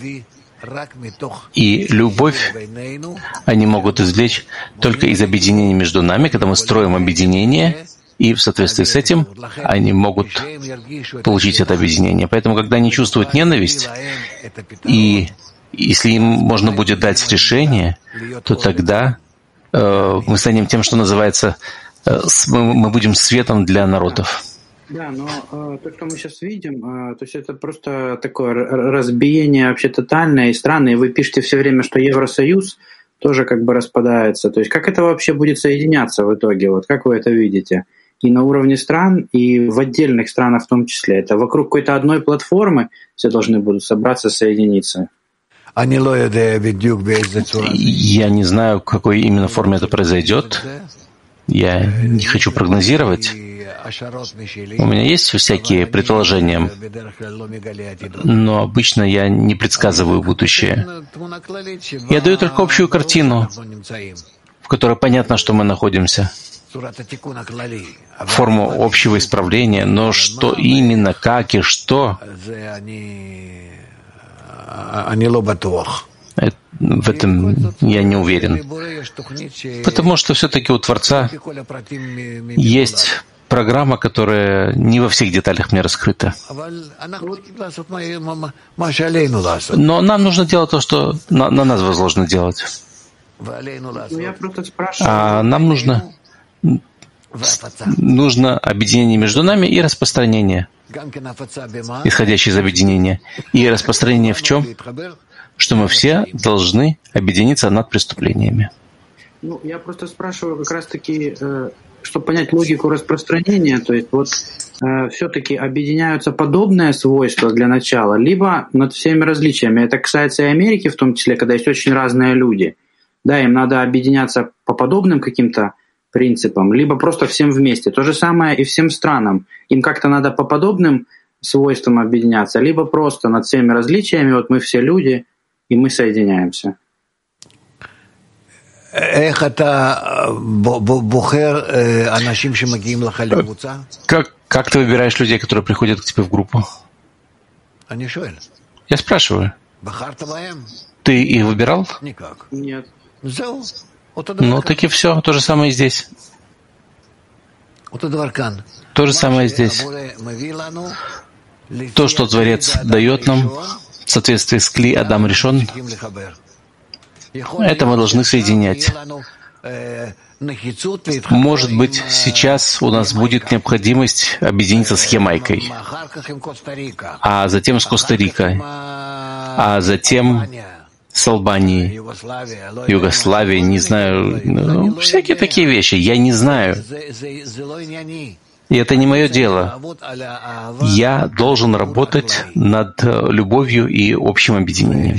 И любовь они могут извлечь только из объединения между нами, когда мы строим объединение, и в соответствии с этим они могут получить это объединение. Поэтому, когда они чувствуют ненависть, и если им можно будет дать решение, то тогда мы станем тем, что называется, мы будем светом для народов. Да, но то, что мы сейчас видим, то есть это просто такое разбиение вообще тотальное и странное. И вы пишете все время, что Евросоюз тоже как бы распадается. То есть как это вообще будет соединяться в итоге? Вот как вы это видите? И на уровне стран, и в отдельных странах в том числе. Это вокруг какой-то одной платформы все должны будут собраться, соединиться. Я не знаю, в какой именно форме это произойдет. Я не хочу прогнозировать. У меня есть всякие предположения, но обычно я не предсказываю будущее. Я даю только общую картину, в которой понятно, что мы находимся. Форму общего исправления, но что именно, как и что, в этом я не уверен. Потому что все-таки у Творца есть программа, которая не во всех деталях мне раскрыта. Но нам нужно делать то, что на нас возложено делать. А нам нужно объединение между нами и распространение, исходящее из объединения. И распространение в чем? Что мы все должны объединиться над преступлениями. Я просто спрашиваю как раз-таки, чтобы понять логику распространения, то есть вот все-таки объединяются подобные свойства для начала, либо над всеми различиями. Это касается и Америки в том числе, когда есть очень разные люди. Да, им надо объединяться по подобным каким-то принципам, либо просто всем вместе. То же самое и всем странам. Им как-то надо по подобным свойствам объединяться, либо просто над всеми различиями, вот мы все люди, и мы соединяемся. Как ты выбираешь людей, которые приходят к тебе в группу? Я спрашиваю. Ты их выбирал? Нет. Ну, так и все. То же самое и здесь. То же самое и здесь. То, что Творец дает нам в соответствии с Кли Адам Ришон, это мы должны соединять. Может быть, сейчас у нас будет необходимость объединиться с Ямайкой, а затем с Коста-Рикой, а затем с Албанией, Югославией, не знаю, всякие такие вещи. Я не знаю. И это не мое дело. Я должен работать над любовью и общим объединением.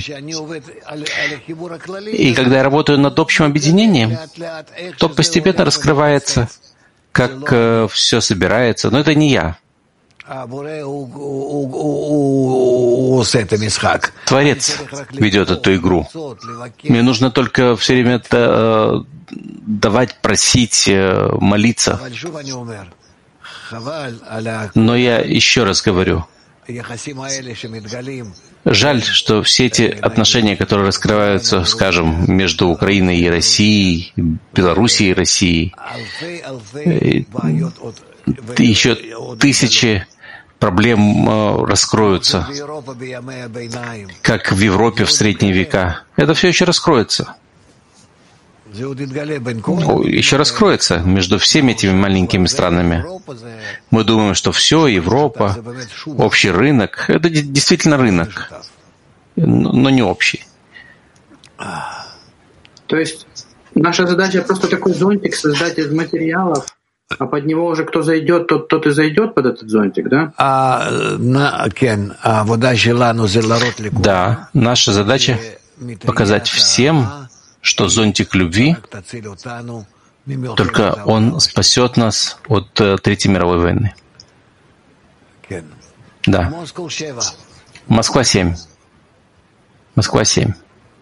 И когда я работаю над общим объединением, то постепенно раскрывается, как все собирается. Но это не я. Творец ведет эту игру. Мне нужно только все время давать, просить, молиться. Но я еще раз говорю, жаль, что все эти отношения, которые раскрываются, скажем, между Украиной и Россией, Белоруссией и Россией, еще тысячи проблем раскроются, как в Европе в средние века. Это все еще раскроется. Еще раскроется между всеми этими маленькими странами. Мы думаем, что все, Европа, общий рынок, это действительно рынок, но не общий. То есть наша задача просто такой зонтик создать из материалов, а под него уже кто зайдет, тот и зайдет под этот зонтик, да? Да, наша задача показать всем, что зонтик любви, только он спасет нас от Третьей мировой войны. Да. Москва 7. Москва 7.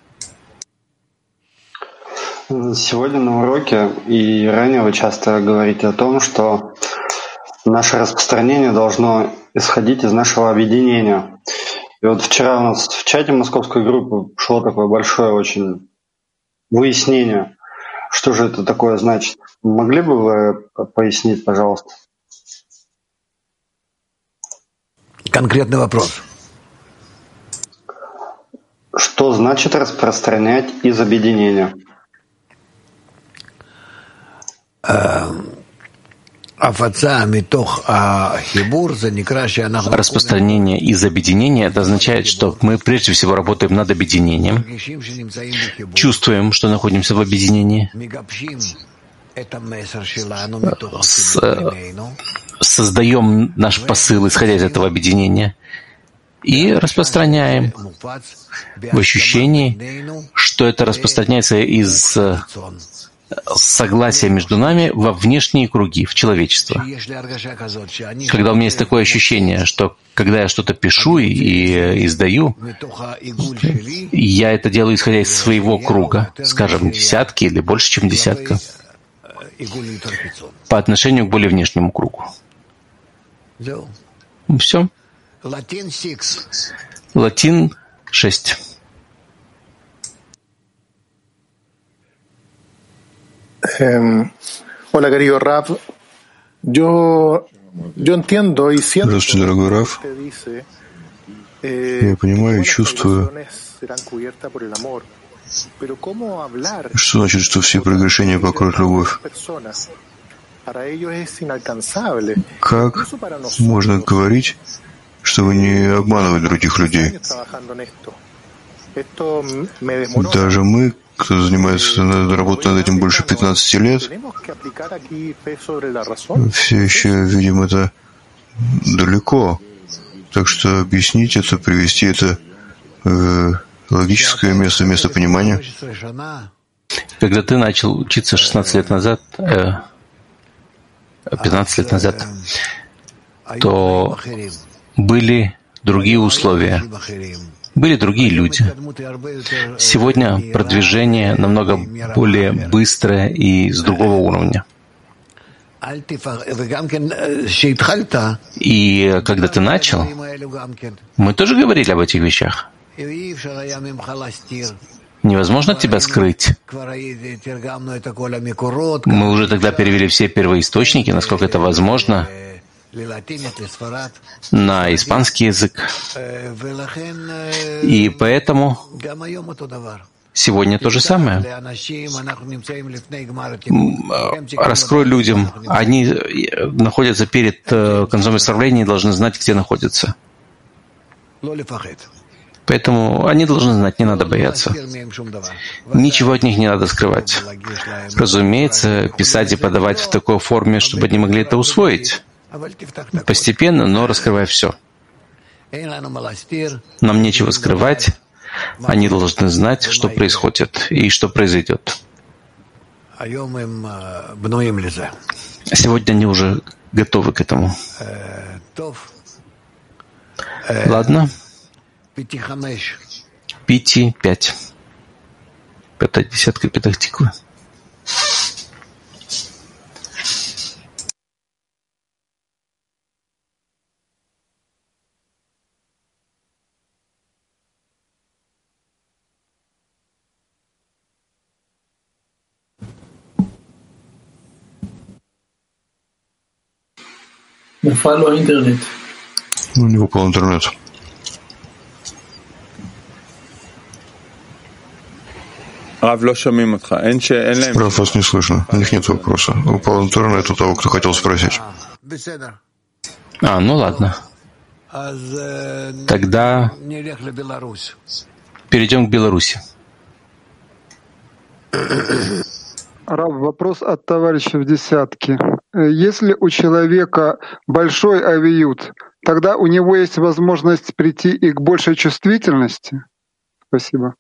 Сегодня на уроке и ранее вы часто говорите о том, что наше распространение должно исходить из нашего объединения. И вот вчера у нас в чате московской группы шло такое большое очень выяснение, что же это такое значит. Могли бы вы пояснить, пожалуйста? Конкретный вопрос. Что значит распространять из объединения? Распространение из объединения — это означает, что мы прежде всего работаем над объединением, чувствуем, что находимся в объединении, создаем наш посыл, исходя из этого объединения, и распространяем в ощущении, что это распространяется из согласия между нами во внешние круги, в человечество. Когда у меня есть такое ощущение, что когда я что-то пишу и издаю, я это делаю, исходя из своего круга, скажем, десятки или больше, чем десятка, по отношению к более внешнему кругу. Все. Латин 6. Hola, querido Raf. Yo entiendo y siento. Здравствуйте, дорогой Раф. Я понимаю и чувствую, что значит, что все прегрешения покроет любовь. Как можно говорить, чтобы не обманывать других людей? Даже мы, кто занимается работой над этим больше 15 лет, все еще видим это далеко. Так что объяснить это, привести это в логическое место понимания. Когда ты начал учиться 16 лет назад, 15 лет назад, то были другие условия, были другие люди. Сегодня продвижение намного более быстрое и с другого уровня. И когда ты начал, мы тоже говорили об этих вещах. Невозможно тебя скрыть. Мы уже тогда перевели все первоисточники, насколько это возможно, на испанский язык. И поэтому сегодня то же самое. Раскрой людям. Они находятся перед концом исправления и должны знать, где находятся. Поэтому они должны знать, не надо бояться. Ничего от них не надо скрывать. Разумеется, писать и подавать в такой форме, чтобы они могли это усвоить. Постепенно, но раскрывая все. Нам нечего скрывать. Они должны знать, что происходит и что произойдет. Сегодня они уже готовы к этому. Ладно. Пяти 5. 5 десятка Петах Тиквы. נפל לו האינטרנט. У него по интернету. Рав, вас не слышно. У них нет вопроса. Упал интернет у того, кто хотел спросить. Ну ладно. Тогда перейдем к Беларуси. Рав, вопрос от товарища в десятке. Если у человека большой авиют, тогда у него есть возможность прийти и к большей чувствительности? Спасибо.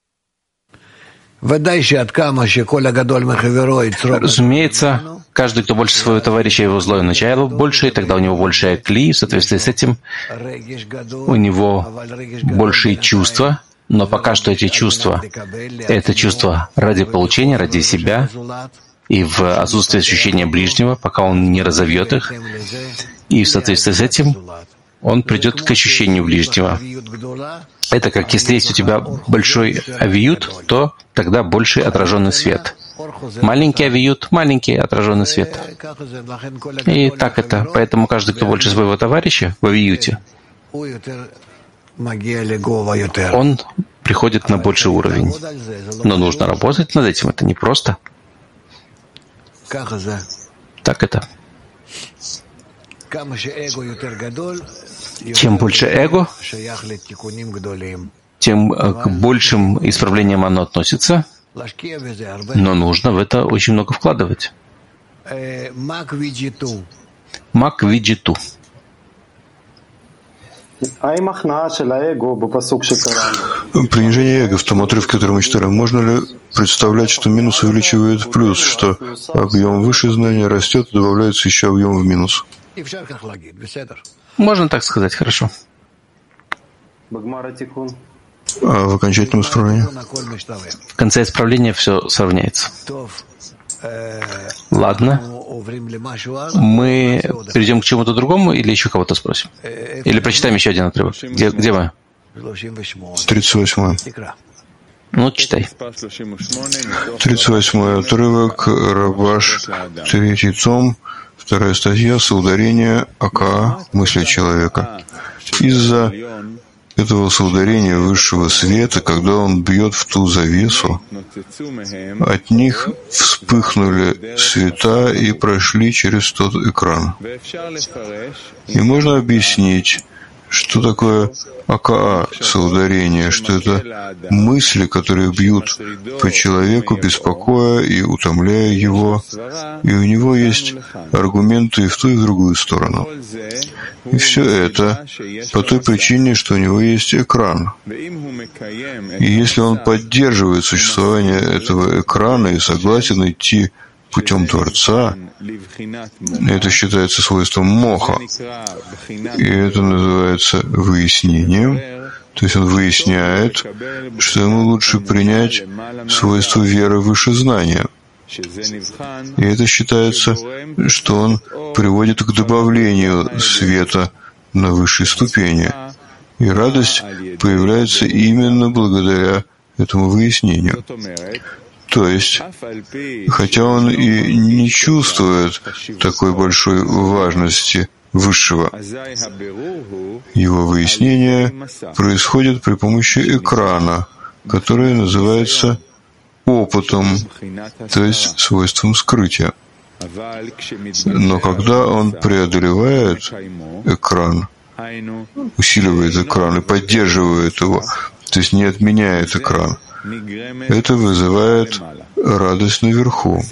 Разумеется, каждый, кто больше своего товарища, его злое начало больше, и тогда у него больше кли, в соответствии с этим у него большие чувства, но пока что эти чувства — это чувства ради получения, ради себя, и в отсутствии ощущения ближнего, пока он не разовьет их, и в соответствии с этим он придет к ощущению ближнего. Это как если есть у тебя большой авиют, то тогда больший отраженный свет. Маленький авиют, маленький отраженный свет. И так это. Поэтому каждый, кто больше своего товарища в авиюте, он приходит на больший уровень. Но нужно работать над этим, это непросто. Так это. Чем больше эго, тем к большим исправлениям оно относится, но нужно в это очень много вкладывать. Мак виджиту. Принижение эго в том отрывке, который мы читали. Можно ли представлять, что минус увеличивает плюс, что объем выше знания растет, и добавляется еще объем в минус? Можно так сказать, хорошо. А в окончательном исправлении? В конце исправления все сравняется. Ладно. Мы перейдем к чему-то другому или еще кого-то спросим? Или прочитаем еще один отрывок? Где мы? 38. Ну, читай. 38 отрывок, Рабаш, 3 том, 2 статья, соударение АКА, мысли человека. Из-за этого соударения высшего света, когда он бьет в ту завесу, от них вспыхнули света и прошли через тот экран. И можно объяснить, что такое АКА, соударение, что это мысли, которые бьют по человеку, беспокоя и утомляя его, и у него есть аргументы и в ту, и в другую сторону. И все это по той причине, что у него есть экран. И если он поддерживает существование этого экрана и согласен идти путем Творца, это считается свойством моха. И это называется выяснением. То есть он выясняет, что ему лучше принять свойство веры выше знания. И это считается, что он приводит к добавлению света на высшей ступени. И радость появляется именно благодаря этому выяснению. То есть, хотя он и не чувствует такой большой важности Высшего, его выяснение происходит при помощи экрана, который называется опытом, то есть свойством скрытия. Но когда он преодолевает экран, усиливает экран и поддерживает его, то есть не отменяет экран, это вызывает радость наверху.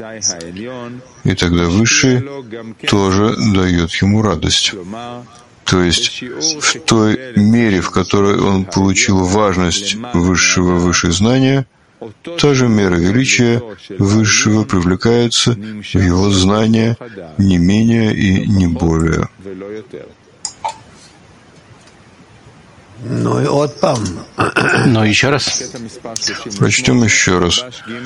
И тогда Высший тоже дает ему радость. То есть в той мере, в которой он получил важность Высшего выше знания, та же мера величия Высшего привлекается в его знание не менее и не более. Но еще раз. Прочтем еще раз.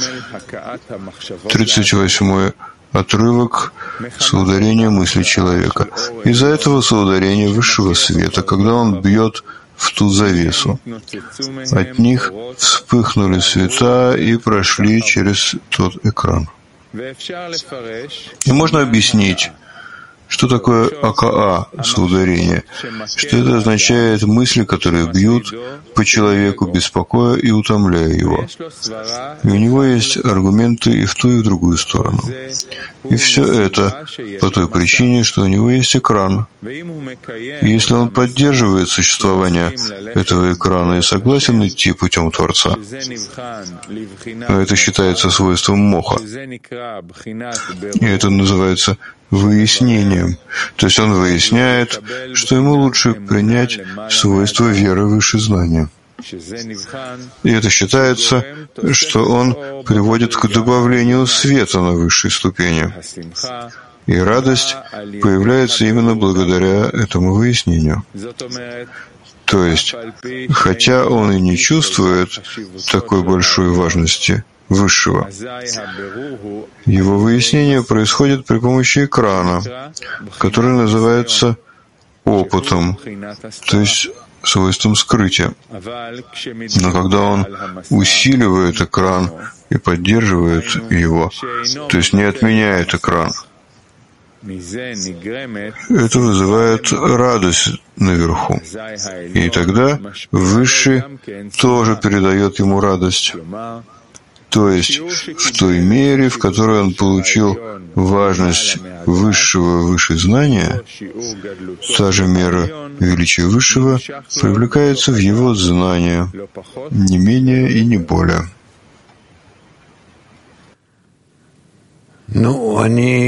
38-й отрывок соударения мысли человека. Из-за этого соударения высшего света, когда он бьет в ту завесу, от них вспыхнули света и прошли через тот экран. И можно объяснить, Что такое АКА с ударения? Что это означает мысли, которые бьют по человеку, беспокоя и утомляя его. И у него есть аргументы и в ту, и в другую сторону. И все это по той причине, что у него есть экран. И если он поддерживает существование этого экрана и согласен идти путем Творца, это считается свойством моха. И это называется выяснением. То есть он выясняет, что ему лучше принять свойство веры выше знания. И это считается, что он приводит к добавлению света на высшей ступени. И радость появляется именно благодаря этому выяснению. То есть, хотя он и не чувствует такой большой важности Высшего, его выяснение происходит при помощи экрана, который называется опытом, то есть свойством скрытия. Но когда он усиливает экран и поддерживает его, то есть не отменяет экран, это вызывает радость наверху. И тогда Высший тоже передает ему радость. То есть в той мере, в которой он получил важность высшего выше знания, та же мера величия Высшего привлекается в его знание, не менее и не более. Но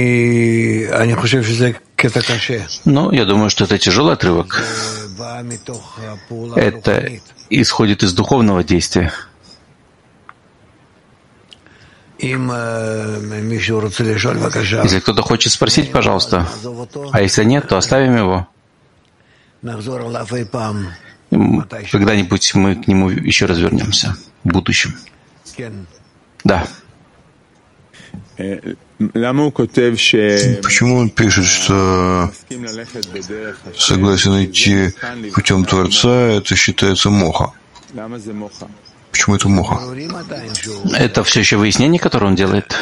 я думаю, что это тяжелый отрывок. Это исходит из духовного действия. Если кто-то хочет спросить, пожалуйста. А если нет, то оставим его. Когда-нибудь мы к нему еще раз вернемся в будущем. Да. Почему он пишет, что согласен идти путем Творца, это считается моха? Почему это моха? Это все еще выяснение, которое он делает.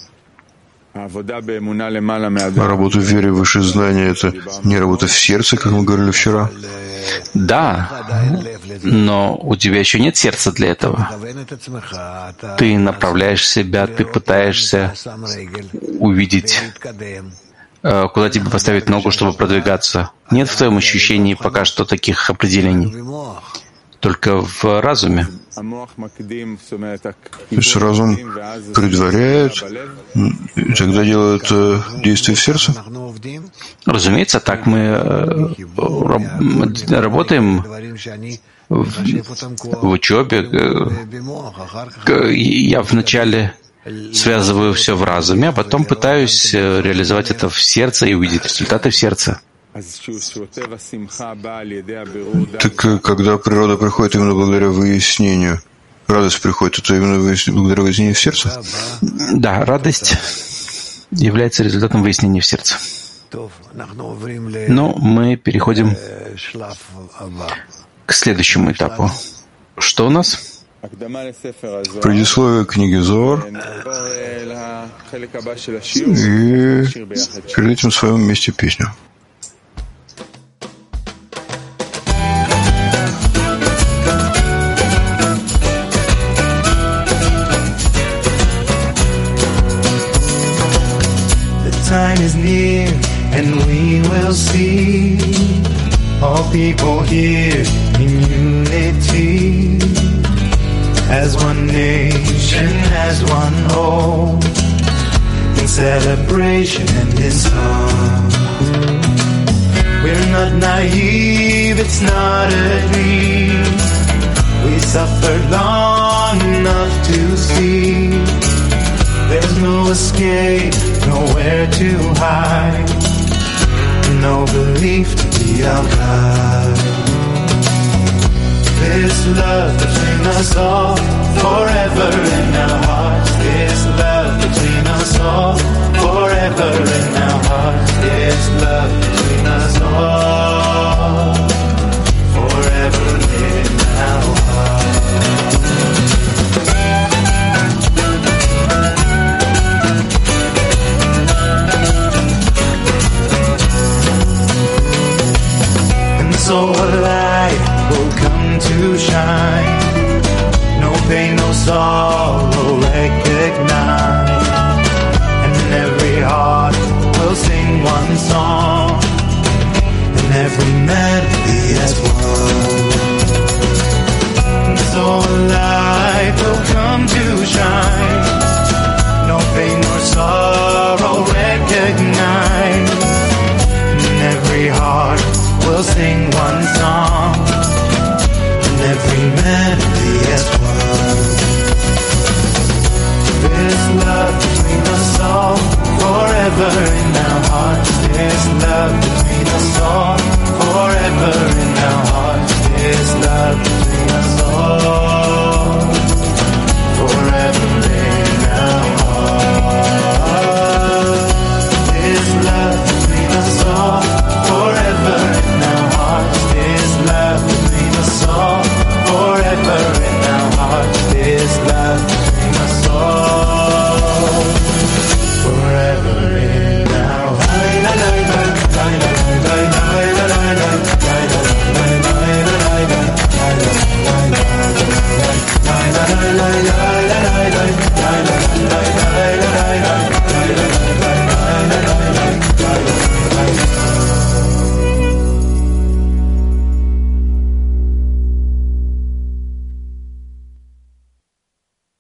Работа в вере выше знания — это не работа в сердце, как мы говорили вчера? Да, но у тебя еще нет сердца для этого. Ты направляешь себя, ты пытаешься увидеть, куда тебе поставить ногу, чтобы продвигаться. Нет в твоем ощущении пока что таких определений. Только в разуме. То есть разум предваряет, и тогда делает действие в сердце? Разумеется, так мы работаем в учебе. Я вначале связываю все в разуме, а потом пытаюсь реализовать это в сердце и увидеть результаты в сердце. Так когда природа приходит именно благодаря выяснению, радость приходит, это именно благодаря выяснению в сердце? Да, радость является результатом выяснения в сердце. Но мы переходим к следующему этапу. Что у нас? Предисловие книги Зоар. И перед этим в своем месте песню. Time is near, and we will see all people here in unity, as one nation, as one whole, in celebration and in song. We're not naive, it's not a dream. We suffered long enough to see. There's no escape, nowhere to hide, no belief to be our guide. This love between us all, forever in our hearts. This love between us all, forever in our hearts. This love between us all, forever in our hearts. so a light will come to shine. No pain, no sorrow recognize. And every heart will sing one song. And every melody as one. So a light will come to shine. No pain nor sorrow recognize. And every heart will sing one song. And every melody as one. This love between us all, forever in our hearts. This love between us all, forever in